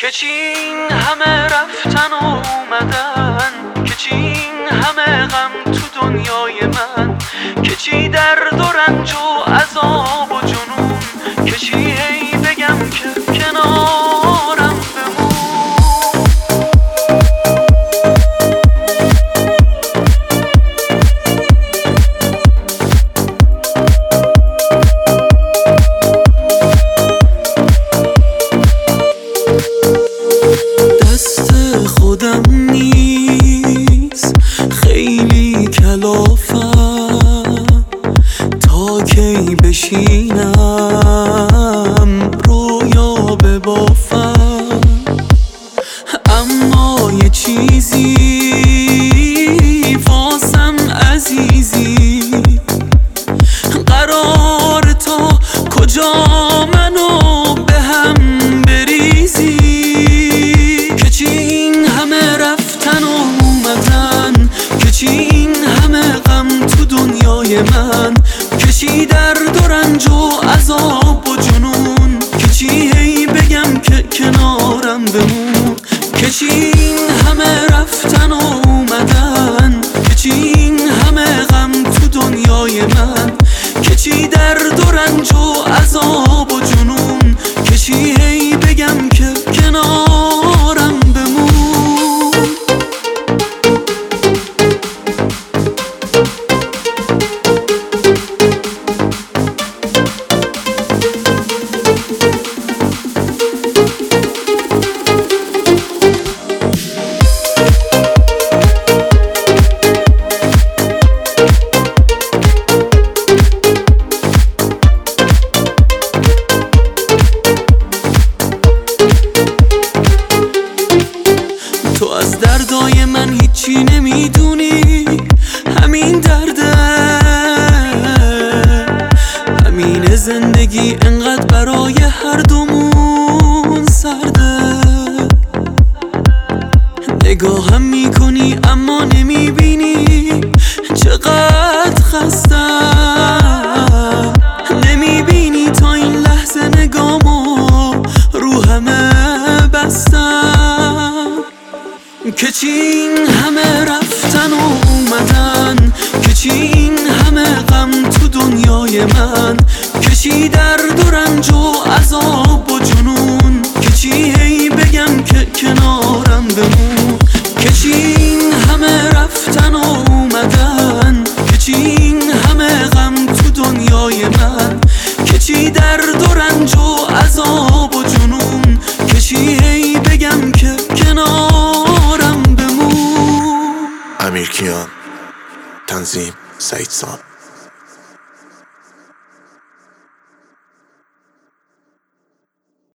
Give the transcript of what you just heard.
که چی این همه رفتن و اومدن، که چی این همه غم تو دنیای من، که چی درد و رنج و عذاب و جنون، که چی هی بگم که کنارم بمون. دست خودم نیست خیلی کلافم، تا کی بشینم رویا ببافم. اما یه چیزی واسم عزیزی، قرار تا کجا منو به هم بریزی، که چی این همه رفتن و اومدن، که چی این همه غم تو دنیای من، که چی درد و رنج و عذاب و جنون، که چی هی بگم که کنارم بمون، که چی این همه رفتن و اومدن، که چی این همه غم تو دنیای من، که چی درد و رنج و عذاب و جنون، که چی هی بگم که کنارم بمون. تو از دردای من هیچی نمیدونی، همین درده، همین زندگی انقدر برای هر دومون سرده. نگاهم میکنی اما نمیبینی چقدر خستم، نمیبینی تا این لحظه نگامو رو همه بستم، که چی این همه رفتن و اومدن، که چی این همه غم تو دنیای من، که چی درد و رنج و عذاب و جنون، که چی هی بگم که کنارم بمون، که چی این همه رفتن و اومدن، که چی این همه غم تو دنیای من، که چی درد و رنج و عذاب و جنون، که چی هی بگم که کنارم بمون. امیرکیان، تنظیم سعید سام.